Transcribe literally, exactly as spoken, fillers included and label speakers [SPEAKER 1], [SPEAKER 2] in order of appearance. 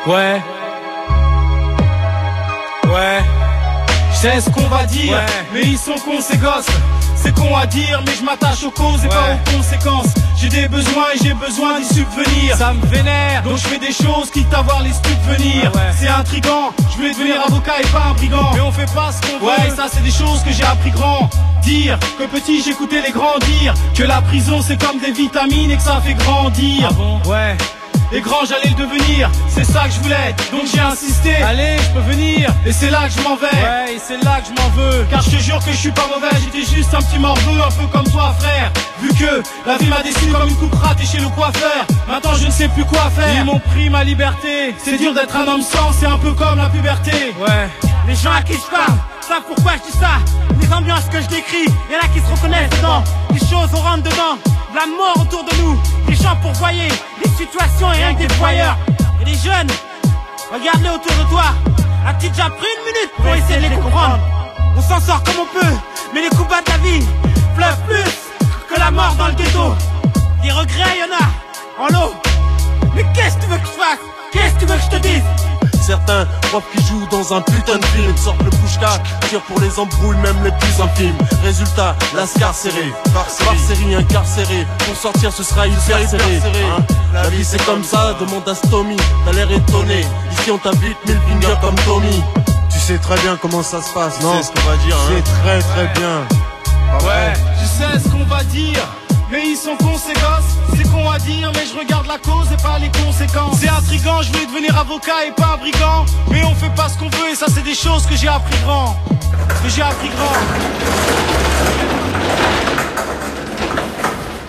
[SPEAKER 1] Ouais. Ouais.
[SPEAKER 2] Je sais ce qu'on va dire,
[SPEAKER 1] ouais.
[SPEAKER 2] Mais ils sont cons ces gosses. C'est con à dire, mais je m'attache aux causes et
[SPEAKER 1] ouais.
[SPEAKER 2] pas aux conséquences. J'ai des besoins et j'ai besoin d'y subvenir.
[SPEAKER 1] Ça me vénère,
[SPEAKER 2] donc je fais des choses quitte à voir les stups venir.
[SPEAKER 1] ah ouais.
[SPEAKER 2] C'est intriguant, je voulais devenir avocat et pas un brigand.
[SPEAKER 1] Mais on fait pas ce qu'on
[SPEAKER 2] ouais,
[SPEAKER 1] veut.
[SPEAKER 2] Ouais, ça c'est des choses que j'ai appris grand. Dire que petit j'écoutais les grands dire que la prison c'est comme des vitamines et que ça fait grandir.
[SPEAKER 1] Ah bon? Ouais.
[SPEAKER 2] Et grand j'allais le devenir, c'est ça que je voulais, donc j'ai insisté.
[SPEAKER 1] Allez, je peux venir.
[SPEAKER 2] Et c'est là que je m'en vais.
[SPEAKER 1] Ouais, et c'est là que je m'en veux.
[SPEAKER 2] Car je te jure que je suis pas mauvais, j'étais juste un petit morveux, un peu comme toi frère. Vu que la vie m'a déçu comme une coupe ratée chez le coiffeur. Maintenant je ne sais plus quoi faire.
[SPEAKER 1] Ils m'ont pris ma liberté.
[SPEAKER 2] C'est dur d'être un homme sans, c'est un peu comme la puberté.
[SPEAKER 1] Ouais.
[SPEAKER 3] Les gens à qui je parle savent pourquoi je dis ça. Les ambiances que je décris, y'en a qui se reconnaissent dedans. Les choses on rentre dedans, la mort autour de nous. Les gens pourvoyés, les situations et rien que des voyeurs. Et les jeunes, regarde-les autour de toi. As-tu déjà pris une minute pour essayer de les comprendre? On s'en sort comme on peut, mais les coups bas de la vie pleuvent plus que la mort dans le ghetto. Des regrets y'en a, en lot. Mais qu'est-ce que tu veux que je fasse? Qu'est-ce que tu veux que je te dise?
[SPEAKER 4] Certains profs qui jouent dans un putain de film sortent le push-cac, tirent pour les embrouilles même les plus infimes. Résultat, la scarcérée, par série incarcérée. Pour sortir ce sera hyper serré, hein. La vie c'est comme ça, demande à Stomy. T'as l'air étonné, ici on t'habite mille fingers comme Tommy.
[SPEAKER 5] Tu sais très bien comment ça se passe, non?
[SPEAKER 4] C'est ce qu'on va dire, hein.
[SPEAKER 5] C'est très très bien.
[SPEAKER 2] Ah ouais, je sais ce qu'on va dire, mais ils sont cons ces gosses. C'est con à dire, mais je regarde la cause et pas les conséquences. C'est intriguant, je voulais devenir avocat et pas un brigand. Mais on fait pas ce qu'on veut et ça c'est des choses que j'ai appris grand. Que j'ai appris grand.